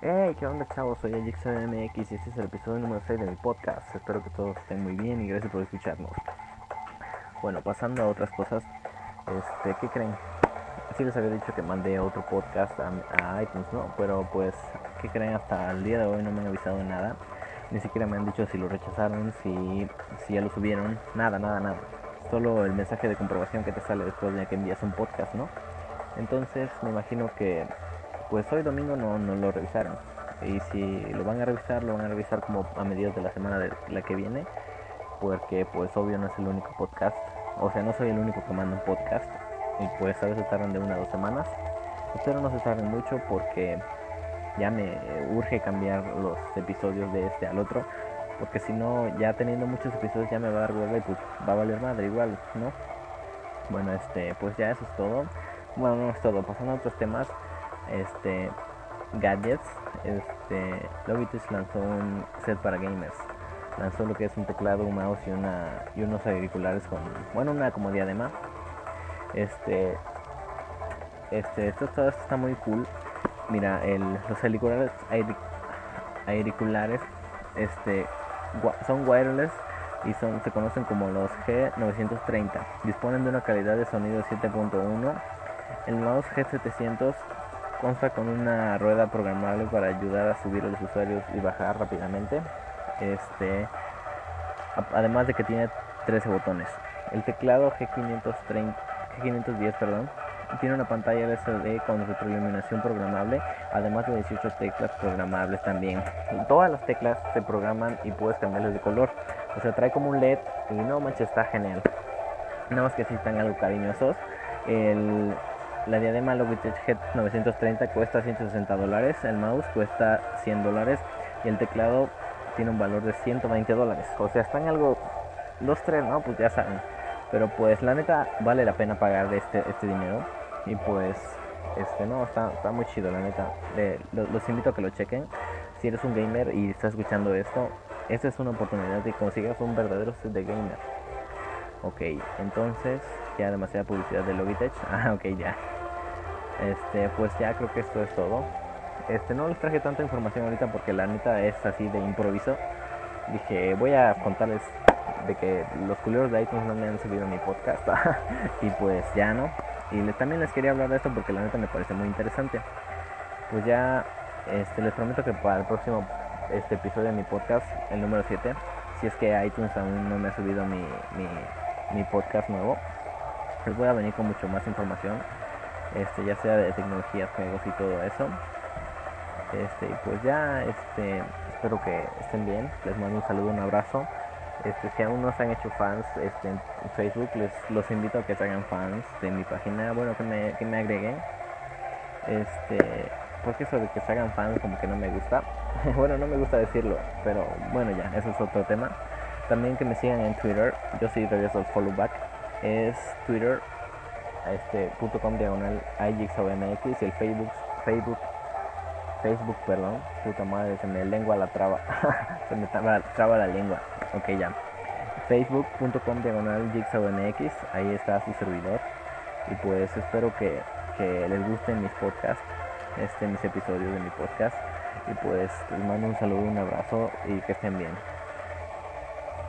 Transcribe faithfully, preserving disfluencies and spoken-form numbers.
Hey, ¿qué onda, chavos? Soy Ajixo M X y este es el episodio número seis de mi podcast. Espero que todos estén muy bien y gracias por escucharnos. Bueno, pasando a otras cosas, este, ¿qué creen? Sí les había dicho que mandé otro podcast a, a iTunes, ¿no? Pero pues, ¿qué creen? Hasta el día de hoy no me han avisado nada. Ni siquiera me han dicho si lo rechazaron, si, si ya lo subieron. Nada, nada, nada. Solo el mensaje de comprobación que te sale después de que envías un podcast, ¿no? Entonces me imagino que pues hoy domingo no, no lo revisaron. Y si lo van a revisar, lo van a revisar como a mediados de la semana de la que viene. Porque pues obvio no es el único podcast. O sea, no soy el único que manda un podcast. Y pues a veces tardan de una a dos semanas. Espero no se tarden mucho porque ya me urge cambiar los episodios de este al otro. Porque si no, ya teniendo muchos episodios ya me va a dar hueva y pues va a valer madre igual, ¿no? Bueno, este, pues ya eso es todo. Bueno, no es todo. Pasando a otros temas, este, gadgets, este, Logitech lanzó un set para gamers. Lanzó lo que es un teclado, un mouse y una y unos auriculares con, bueno, una como diadema. Este, este, esto, todo esto está muy cool. Mira, el, los auriculares, auriculares, este, son wireless y son, se conocen como los G novecientos treinta. Disponen de una calidad de sonido siete punto uno. El mouse G setecientos consta con una rueda programable para ayudar a subir a los usuarios y bajar rápidamente. Este, además de que tiene trece botones. El teclado G quinientos treinta, G quinientos diez, perdón, tiene una pantalla L C D con retroiluminación programable, además de dieciocho teclas programables también. Todas las teclas se programan y puedes cambiarles de color. O sea, trae como un L E D y no manches, está genial. Nada más que si están algo cariñosos. El, la diadema Logitech G novecientos treinta cuesta ciento sesenta dólares, el mouse cuesta cien dólares y el teclado tiene un valor de ciento veinte dólares. O sea, están algo, los tres, ¿no? Pues ya saben. Pero pues la neta vale la pena pagar de este, este dinero. Y pues, este, no, está, está muy chido, la neta. Eh, los, los invito a que lo chequen. Si eres un gamer y estás escuchando esto, esta es una oportunidad de que consigas un verdadero set de gamer. Ok, entonces ya demasiada publicidad de Logitech. Ah, ok, ya. Este, pues ya creo que esto es todo. Este, no les traje tanta información ahorita porque la neta es así de improviso. Dije, voy a contarles de que los culeros de iTunes no me han subido mi podcast. Y pues ya no. Y les, también les quería hablar de esto porque la neta me parece muy interesante. Pues ya, este, les prometo que para el próximo este episodio de mi podcast, el número siete, si es que iTunes aún no me ha subido mi, mi, mi podcast nuevo, les voy a venir con mucho más información, este, ya sea de tecnologías, juegos y todo eso. Este, y pues ya, este, espero que estén bien. Les mando un saludo, un abrazo. Este, si aún no se han hecho fans este, en Facebook, les los invito a que se hagan fans de mi página, bueno, que me, que me agreguen. Este, porque eso de que se hagan fans como que no me gusta. Bueno, no me gusta decirlo, pero bueno, ya, eso es otro tema. También que me sigan en Twitter. Yo sí regreso al follow back. Es Twitter, este, punto com diagonal ijxomx, y el Facebook, Facebook, Facebook, perdón, puta madre, se me lengua la traba. Se me traba, traba la lengua. Ok, ya. Facebook punto com diagonal jigsawmx, ahí está su servidor. Y pues espero que, que les gusten mis podcasts, este, mis episodios de mi podcast. Y pues les mando un saludo, un abrazo y que estén bien.